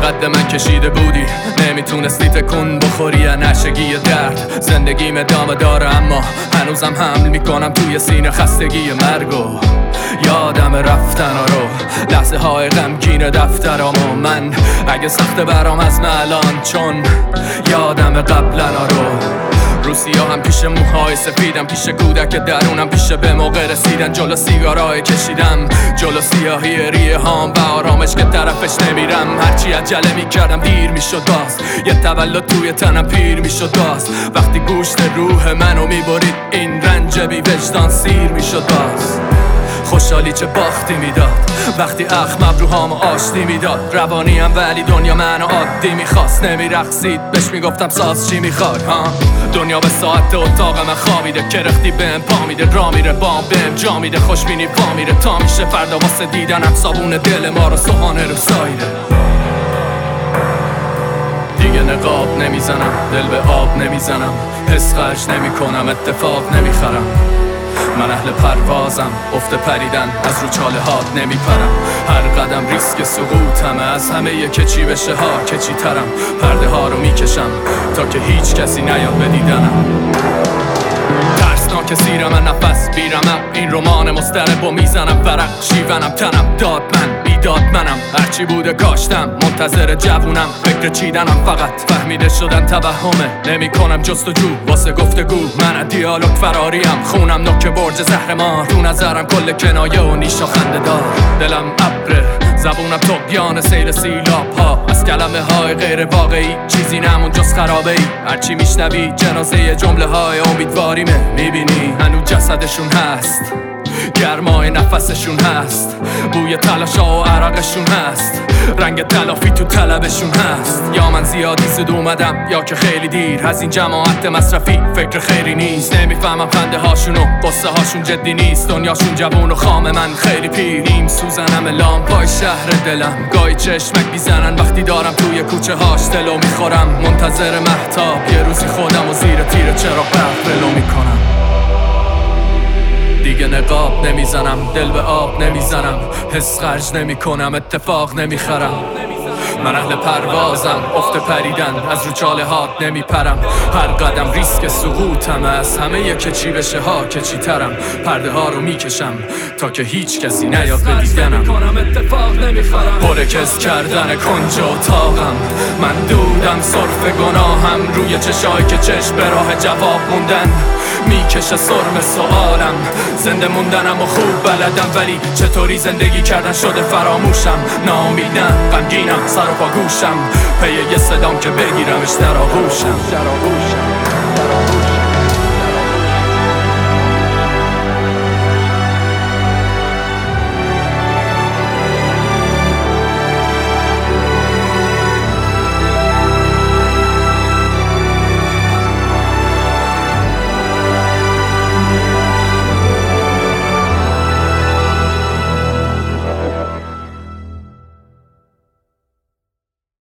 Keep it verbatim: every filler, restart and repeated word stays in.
قد من کشیده بودی، نمیتونستی تکون بخوری یا نشگی درد. زندگیم ادامه داره اما هنوزم حمل میکنم توی سینه خستگی مرگو. یادم رفتن رو لحظه های غمگین دفترام و من اگه سخته برام از الان، چون یادم قبلا رو روسیا هم پیش موهای سفیدم، پیش کودک درونم، پیش به موقع رسیدن، جلو سیگارای کشیدم، جلو سیاهی ریه هام و آرامش که طرفش نمیرم. هرچی عجله میکردم دیر میشد باز، یه تولد توی تنم پیر میشد باز. وقتی گوشت روح منو میبرید این رنج بی وجدان سیر میشد باز. خوشحالی چه باختی میداد وقتی اخم ابروهامو آشتی میداد. روانیم ولی دنیا منو عادی میخواست، نمیرقصید بهش میگفتم ساز چی میخوای ها. دنیا به ساعت اتاق من خوابیده، کرختی بهم پا میده، را میره بام بهم جا میده، خوشبینی پا میره تا میشه فردا واسه دیدنم صابون دل ما رو سوهانه رو سایره. دیگه نقاب نمیزنم، دل به آب نمیزنم، حس خرج نمی کنم، اتفاق نمیخرم. من اهل پروازم، افت پریدن از رو چاله هات نمیپرم. هر قدم ریسک سقوطمه، از همه یه کچی بشه ها کچی ترم. پرده ها رو میکشم تا که هیچ کسی نیاد به دیدنم. ترسناک زیر من نفس بیرمم، این رمان مضطرب و میزنم ورق شیونم تنم داد من بیداد منم. هرچی بوده کاشتم منتظر جوونم، فکر چیدنم فقط فهمیده شدن توهمه. نمی کنم جستجو واسه گفتگو، من از دیالوگ فراریم، خونم نوک برج زهرمار، تو نظرم کل کنایه و نیش و خنده دار. دلم ابره زبونم طغیان سیل سیلاب ها، از کلمه های غیر واقعی چیزی نمون جز خرابه ای. هرچی میشنوی جنازه جمله های امیدواریمه، میبینی هنوز جسدشون هست، گرمای نفسشون هست، بوی تلاشا و عرقشون هست، رنگ تلافی تو طلبشون هست. یا من زیادی زود اومدم یا که خیلی دیر، از این جماعت مصرفی فکر خیری نیست. نمیفهمم خنده هاشونو قصه هاشون جدی نیست، دنیاشون جوون و خام من خیلی پیر. نیم سوزنم لامپای شهر دلم، گاهی چشمک بیزنن وقتی دارم توی کوچه هاش دلو میخورم. منتظر مهتاب یه روزی خودم و زیر تیر چراغ برق ولو میکنم. دیگه نقاب نمیزنم، دل به آب نمیزنم، حس خرج نمی کنم، اتفاق نمیخرم. من اهل پروازم، افت پریدن از رو چاله هات نمیپرم. هر قدم ریسک سقوطمه، از همه یه کچی بشه ها کچی ترم. پرده ها رو میکشم تا که هیچ کسی نیاد به دیدنم. پرکز کردن کنج اتاقم، من دودم صرف گناهم، روی چشای که چشم به راه جواب موندن میکشه سرم سوالم. زنده موندنم و خوب بلدم، ولی چطوری زندگی کردن شده فراموشم. ناامیدم غمگینم سر و پا گوشم، پی یه صدام که بگیرمش در آغوشم.